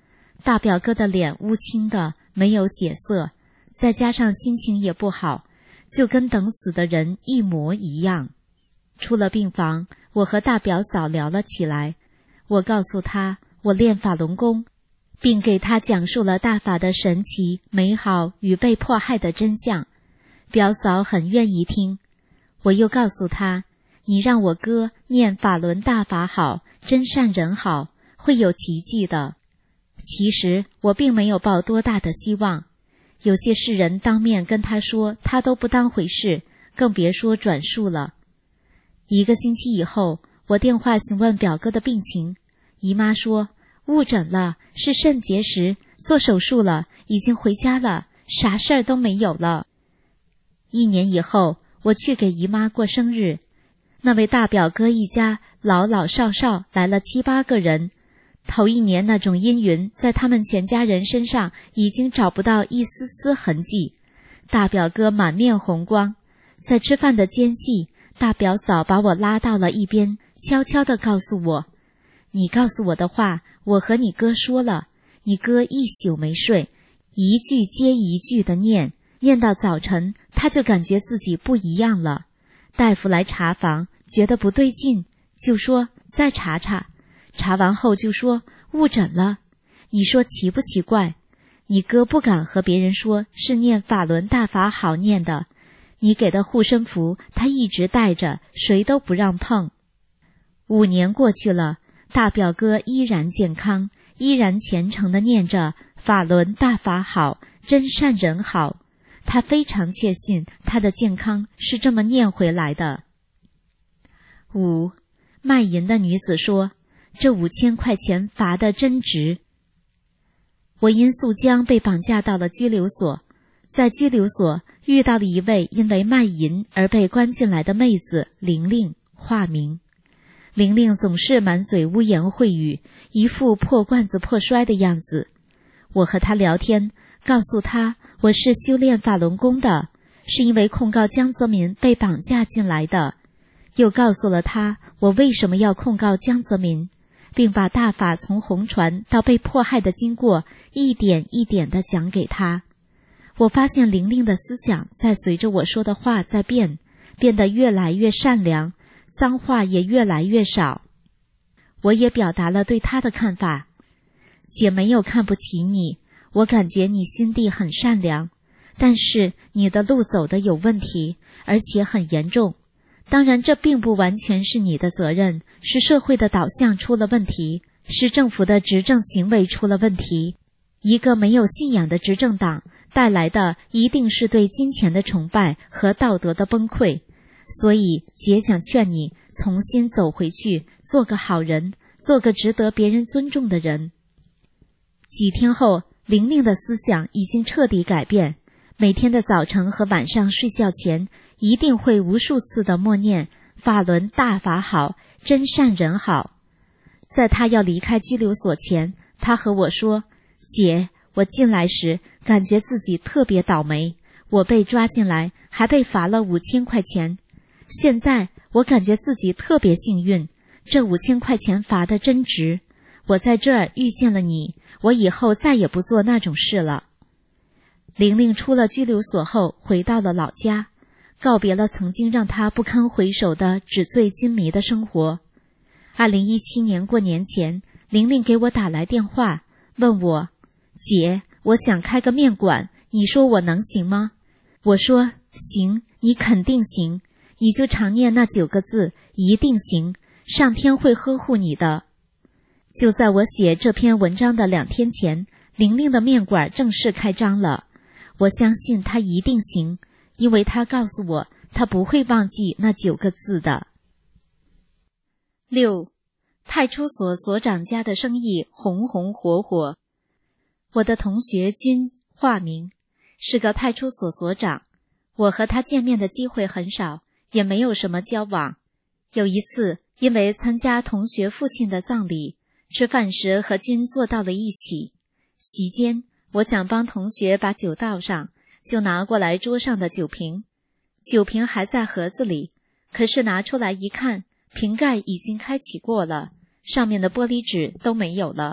大表哥的脸乌青的，没有血色，再加上心情也不好，就跟等死的人一模一样。出了病房，我和大表嫂聊了起来，我告诉她我练法轮功，并给她讲述了大法的神奇、美好与被迫害的真相。表嫂很愿意听。我又告诉她，你让我哥念法轮大法好，真善人好，会有奇迹的。其实我并没有抱多大的希望，有些世人当面跟他说，他都不当回事，更别说转述了。1个星期以后，我电话询问表哥的病情，姨妈说误诊了，是肾结石，做手术了，已经回家了，啥事儿都没有了。1年以后，我去给姨妈过生日，那位大表哥一家老老少少来了7、8个人。头1年那种阴云在他们全家人身上已经找不到一丝丝痕迹。大表哥满面红光，在吃饭的间隙，大表嫂把我拉到了一边，悄悄地告诉我，你告诉我的话我和你哥说了，你哥一宿没睡，一句接一句地念到早晨，他就感觉自己不一样了。大夫来查房，觉得不对劲，就说再查查，查完后就说误诊了。你说奇不奇怪？你哥不敢和别人说是念法轮大法好念的，你给的护身符他一直带着，谁都不让碰。5年过去了，大表哥依然健康，依然虔诚地念着法轮大法好，真善人好。他非常确信他的健康是这么念回来的。5. 卖淫的女子说，这5000块钱罚得真值。我因诉江被绑架到了拘留所，在拘留所遇到了一位因为卖淫而被关进来的妹子玲玲，化名。玲玲总是满嘴污言秽语，一副破罐子破摔的样子。我和她聊天，告诉她我是修炼法轮功的，是因为控告江泽民被绑架进来的，又告诉了她我为什么要控告江泽民，并把大法从红传到被迫害的经过一点一点地讲给她。我发现玲玲的思想在随着我说的话在变得越来越善良，脏话也越来越少。我也表达了对她的看法，姐没有看不起你，我感觉你心地很善良，但是你的路走得有问题，而且很严重。当然这并不完全是你的责任，是社会的导向出了问题，是政府的执政行为出了问题。一个没有信仰的执政党带来的一定是对金钱的崇拜和道德的崩溃。所以姐想劝你重新走回去，做个好人，做个值得别人尊重的人。几天后，玲玲的思想已经彻底改变，每天的早晨和晚上睡觉前一定会无数次的默念法轮大法好，真善人好。在她要离开拘留所前，她和我说，姐，我进来时感觉自己特别倒霉，我被抓进来还被罚了5000块钱。现在我感觉自己特别幸运，这5000块钱罚得真值。我在这儿遇见了你，我以后再也不做那种事了。玲玲出了拘留所后回到了老家，告别了曾经让她不堪回首的纸醉金迷的生活。2017年过年前，玲玲给我打来电话，问我，姐，我想开个面馆，你说我能行吗？我说，行，你肯定行，你就常念那9个字，一定行，上天会呵护你的。就在我写这篇文章的2天前，玲玲的面馆正式开张了。我相信她一定行，因为她告诉我，她不会忘记那9个字的。6. 派出所所长家的生意红红火火。我的同学君，化名，是个派出所所长，我和他见面的机会很少，也没有什么交往。有一次，因为参加同学父亲的葬礼，吃饭时和君坐到了一起。席间，我想帮同学把酒倒上，就拿过来桌上的酒瓶。酒瓶还在盒子里，可是拿出来一看，瓶盖已经开启过了，上面的玻璃纸都没有了，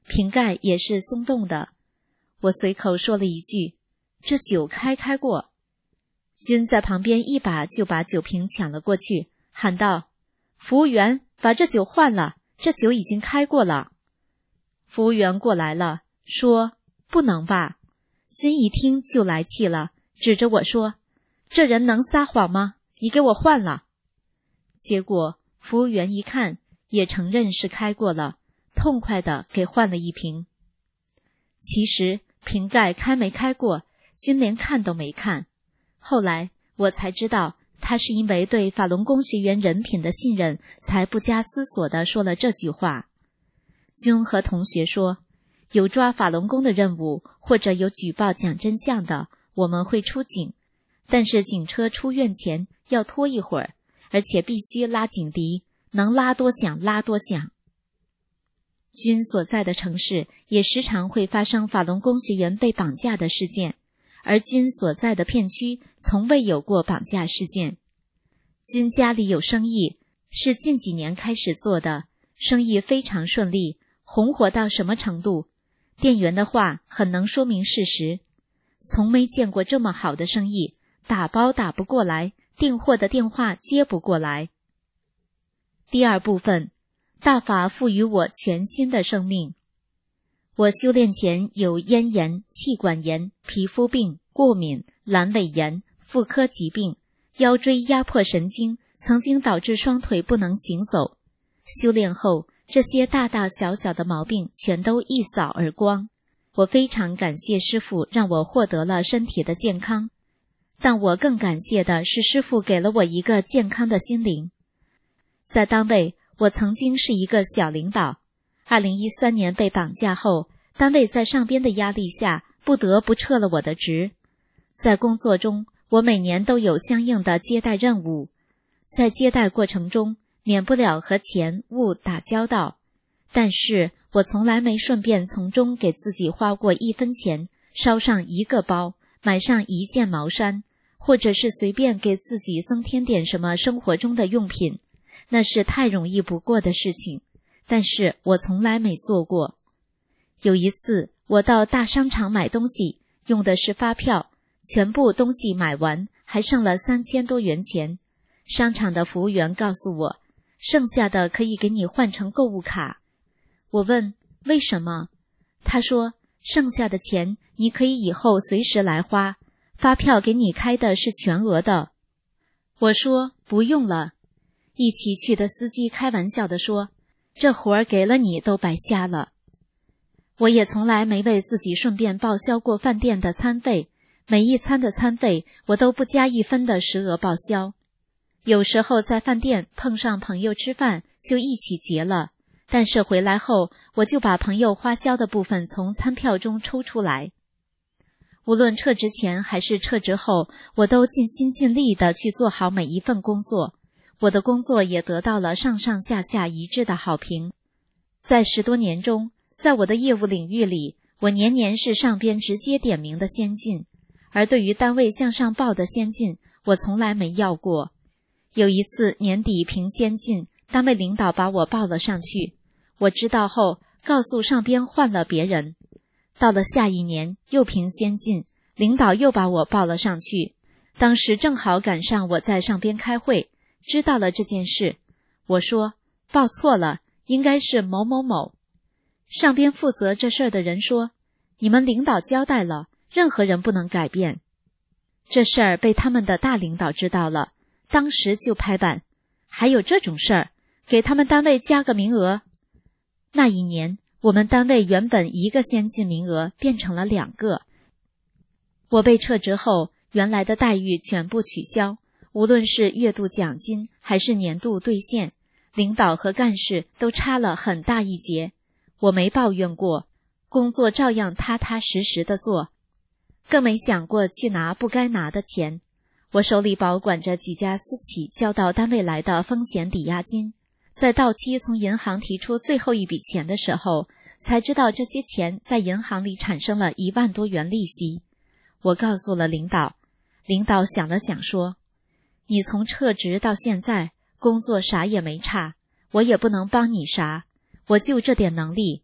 瓶盖也是松动的。我随口说了一句：“这酒开过。”君在旁边一把就把酒瓶抢了过去，喊道：“服务员，把这酒换了，这酒已经开过了。”服务员过来了，说：“不能吧？”君一听就来气了，指着我说：“这人能撒谎吗？你给我换了。”结果服务员一看，也承认是开过了，痛快地给换了一瓶。其实瓶盖开没开过，君连看都没看。后来我才知道，他是因为对法轮功学员人品的信任，才不加思索地说了这句话。君和同学说，有抓法轮功的任务，或者有举报讲真相的，我们会出警，但是警车出院前要拖一会儿，而且必须拉警笛，能拉多响拉多响。君所在的城市也时常会发生法轮功学员被绑架的事件，而君所在的片区从未有过绑架事件。君家里有生意，是近几年开始做的，生意非常顺利，红火到什么程度？店员的话很能说明事实，从没见过这么好的生意，打包打不过来，订货的电话接不过来。第二部分，大法赋予我全新的生命。我修炼前有咽炎、气管炎、皮肤病、过敏、阑尾炎、妇科疾病、腰椎压迫神经，曾经导致双腿不能行走。修炼后，这些大大小小的毛病全都一扫而光。我非常感谢师父让我获得了身体的健康，但我更感谢的是师父给了我一个健康的心灵。在单位，我曾经是一个小领导。2013年被绑架后，单位在上边的压力下不得不撤了我的职。在工作中，我每年都有相应的接待任务，在接待过程中免不了和钱物打交道，但是我从来没顺便从中给自己花过1分钱，烧上一个包，买上1件毛衫，或者是随便给自己增添点什么生活中的用品，那是太容易不过的事情，但是我从来没做过。有一次我到大商场买东西，用的是发票，全部东西买完还剩了3000多元钱。商场的服务员告诉我，剩下的可以给你换成购物卡。我问为什么？他说剩下的钱你可以以后随时来花，发票给你开的是全额的。我说不用了。一起去的司机开玩笑地说，这活儿给了你都白瞎了。我也从来没为自己顺便报销过饭店的餐费，每一餐的餐费我都不加1分的实额报销。有时候在饭店碰上朋友吃饭就一起结了，但是回来后我就把朋友花销的部分从餐票中抽出来。无论撤职前还是撤职后，我都尽心尽力地去做好每一份工作。我的工作也得到了上上下下一致的好评。在10多年中，在我的业务领域里，我年年是上边直接点名的先进，而对于单位向上报的先进，我从来没要过。有一次年底评先进，单位领导把我报了上去，我知道后告诉上边换了别人。到了下一年又评先进，领导又把我报了上去。当时正好赶上我在上边开会，知道了这件事，我说报错了，应该是某某某。上边负责这事儿的人说，你们领导交代了，任何人不能改变。这事儿被他们的大领导知道了，当时就拍板，还有这种事儿，给他们单位加个名额。那一年我们单位原本1个先进名额变成了2个。我被撤职后，原来的待遇全部取消，无论是月度奖金还是年度兑现，领导和干事都差了很大一截。我没抱怨过，工作照样踏踏实实地做，更没想过去拿不该拿的钱。我手里保管着几家私企交到单位来的风险抵押金，在到期从银行提出最后一笔钱的时候，才知道这些钱在银行里产生了1万多元利息。我告诉了领导，领导想了想说，你从撤职到现在，工作啥也没差，我也不能帮你啥，我就这点能力，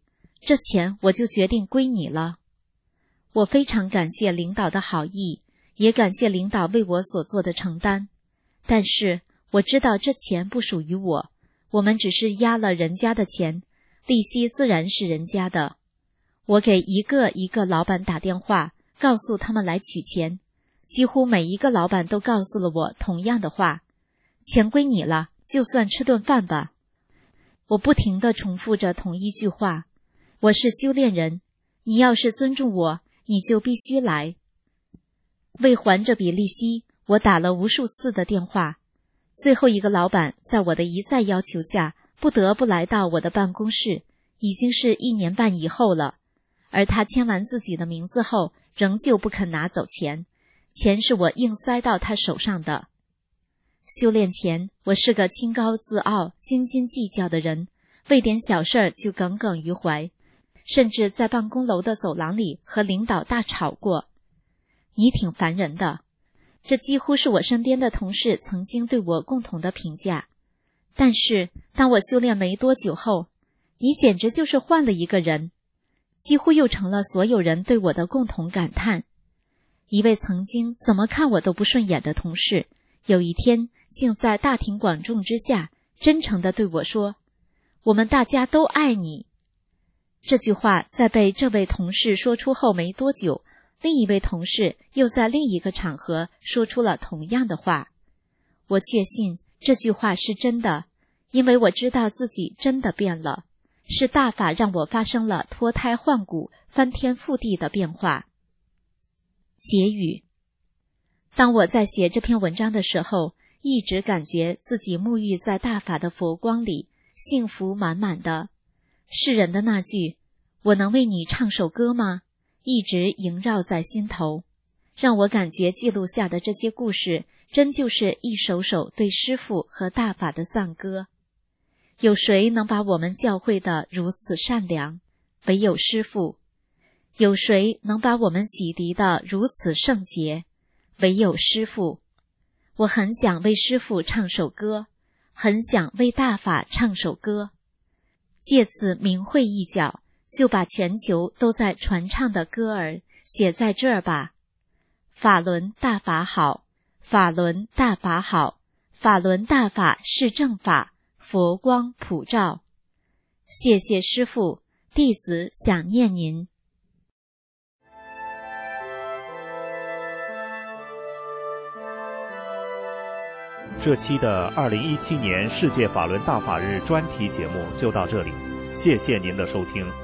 这钱我就决定归你了。我非常感谢领导的好意，也感谢领导为我所做的承担，但是我知道这钱不属于我，我们只是压了人家的钱，利息自然是人家的。我给一个一个老板打电话，告诉他们来取钱，几乎每一个老板都告诉了我同样的话，钱归你了，就算吃顿饭吧。我不停地重复着同一句话，我是修炼人，你要是尊重我，你就必须来。为还这笔利息，我打了无数次的电话，最后一个老板在我的一再要求下，不得不来到我的办公室，已经是1年半以后了，而他签完自己的名字后，仍旧不肯拿走钱，钱是我硬塞到他手上的。修炼前，我是个清高自傲、斤斤计较的人，为点小事就耿耿于怀，甚至在办公楼的走廊里和领导大吵过。你挺烦人的，这几乎是我身边的同事曾经对我共同的评价。但是当我修炼没多久后，你简直就是换了一个人，几乎又成了所有人对我的共同感叹。一位曾经怎么看我都不顺眼的同事，有一天竟在大庭广众之下真诚地对我说，我们大家都爱你。这句话在被这位同事说出后没多久，另一位同事又在另一个场合说出了同样的话。我确信这句话是真的，因为我知道自己真的变了，是大法让我发生了脱胎换骨、翻天覆地的变化。结语：当我在写这篇文章的时候，一直感觉自己沐浴在大法的佛光里，幸福满满的。世人的那句我能为你唱首歌吗，一直萦绕在心头，让我感觉记录下的这些故事真就是一首首对师父和大法的赞歌。有谁能把我们教会的如此善良？唯有师父。有谁能把我们洗涤的如此圣洁？唯有师父。我很想为师父唱首歌，很想为大法唱首歌，借此明慧一角，就把全球都在传唱的歌儿写在这儿吧。法轮大法好，法轮大法好，法轮大法是正法，佛光普照。谢谢师父，弟子想念您。 这期的2017年世界法轮大法日专题节目就到这里，谢谢您的收听。